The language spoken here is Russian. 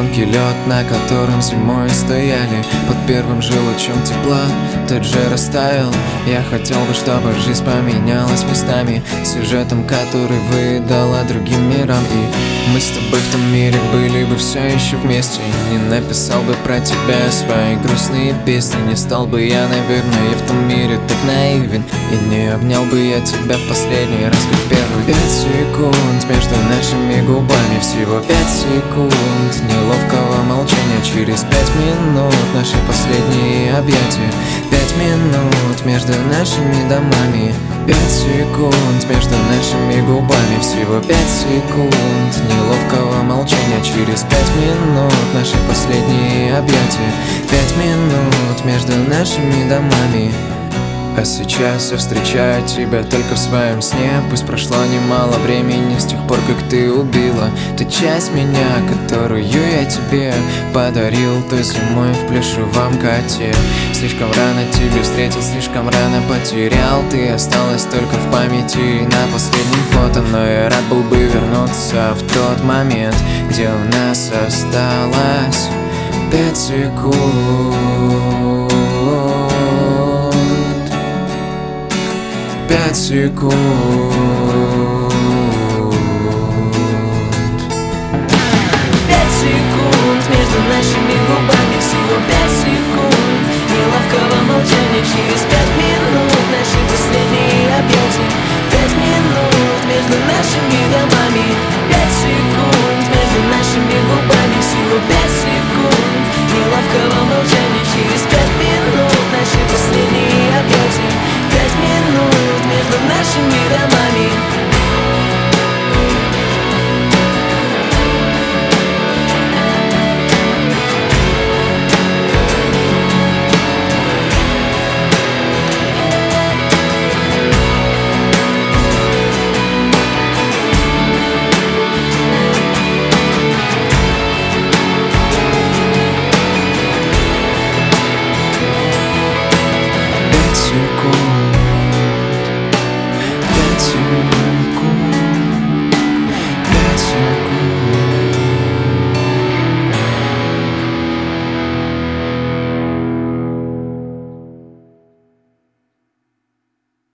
тонкий лед, на котором зимой стояли. Под первым же лучом тепла тот же растаял. Я хотел бы, чтобы жизнь поменялась местами, сюжетом, который выдала другим мирам. И мы с тобой в том мире были бы все еще вместе. Не написал бы про тебя свои грустные песни. Не стал бы я, наверное, в том мире так наивен. И не обнял бы я тебя в последний раз, как в первый. 5 секунд между нашими губами, всего 5 секунд неловкого молчания. Через 5 минут наши последние объятия. 5 минут между нашими домами. 5 секунд между нашими губами, всего 5 секунд неловкого молчания. Через 5 минут наши последние объятия. 5 минут между нашими домами. А сейчас я встречаю тебя только в своем сне. Пусть прошло немало времени с тех пор, как ты убила ту часть меня, которую я тебе подарил той зимой в плюшевом коте. Слишком рано тебя встретил, слишком рано потерял. Ты осталась только в памяти на последнем фото. Но я рад был бы вернуться в тот момент, где у нас осталось 5 секунд. 5 секунд. 5 секунд между нашими губами, всего 5 секунд неловкого молчания. Через 5 минут наши последние объятия. 5 минут между нашими домами. 5 секунд между нашими губами, всего 5 секунд неловкого молчания. Через 5 минут наши последние объятия. 5 минут между нашими домами.